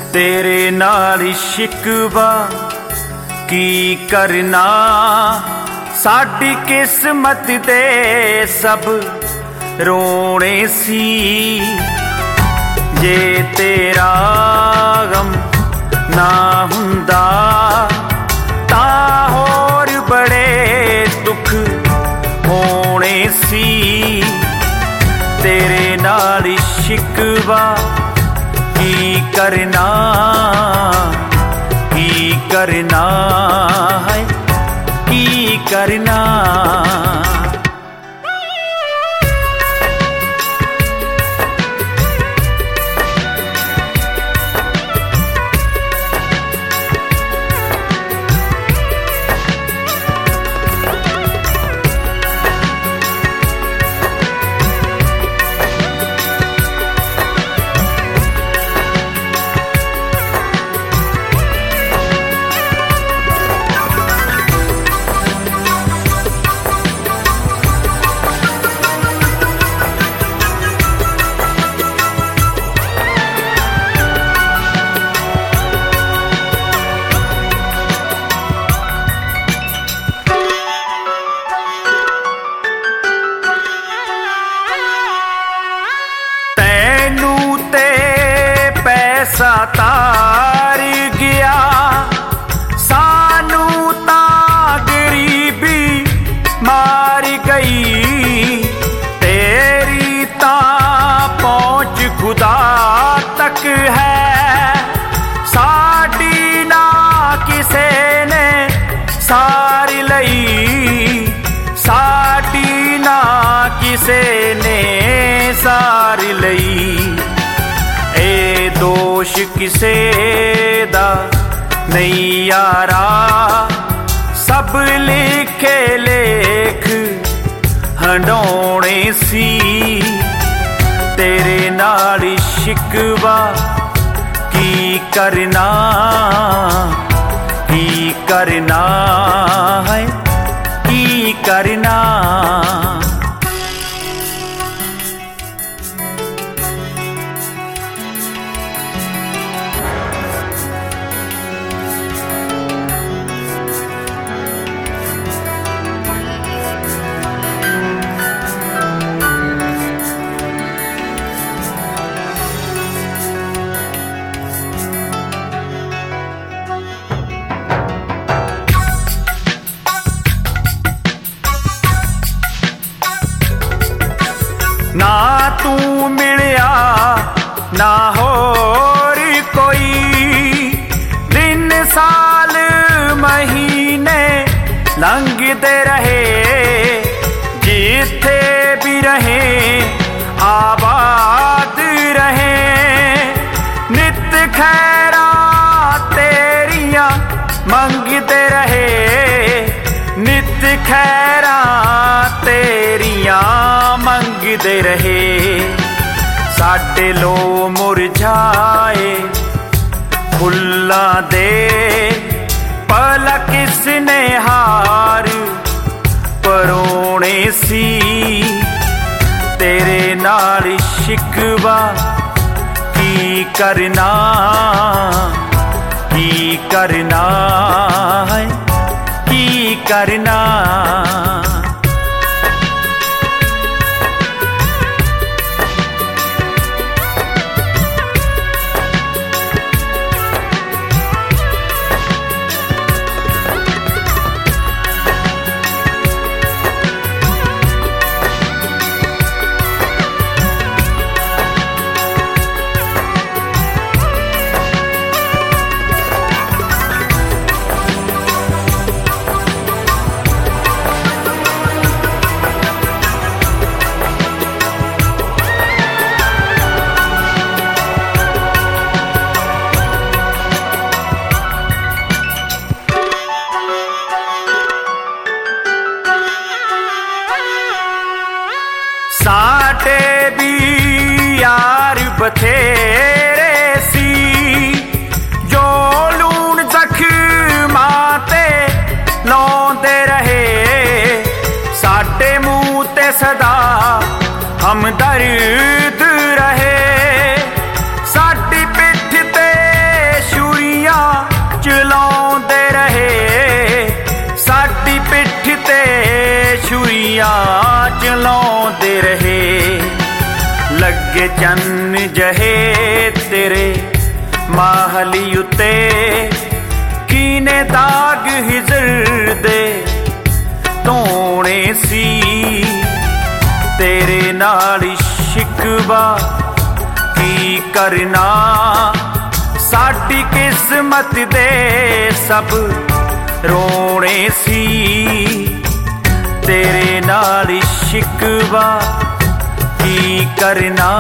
तेरे नाल शिकवा की करना, साडी किस्मत दे सब रोने सी। जे तेरा गम ना हुंदा तां होर बड़े दुख होने सी। तेरे नाल शिकवा की करना है, की करना। पैसा तार गया सानू तां गरीबी मार गई। तेरी तां पहुंच खुदा तक है, साडी ना किसे ने सार लई। साडी ना किसे ने सार लई। दोष किसे दा नहीं यारा, सब लिखे लेख हंडोने सी। तेरे नाल शिकवा की करना है, की करना। ना तू मिलिया ना होर कोई, दिन साल महीने लंघते रहे। जिथे भी रहे आबाद रहे, नित खैरा तेरियां मंगते रहे। नित खैरा तेरियां मंगते रहे। साडे लो मुरझाए फुल्लां दे भला किसने हार परोने सी। तेरे नाल शिकवा की करना है, की करना। महली उत्ते कीने दाग हिजर दे धोने सी तेरे नाल शिकवा की करना साडी किस्मत दे सब रोने सी तेरे नाल शिकवा की करना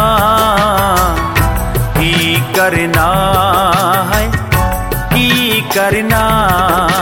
है की करना।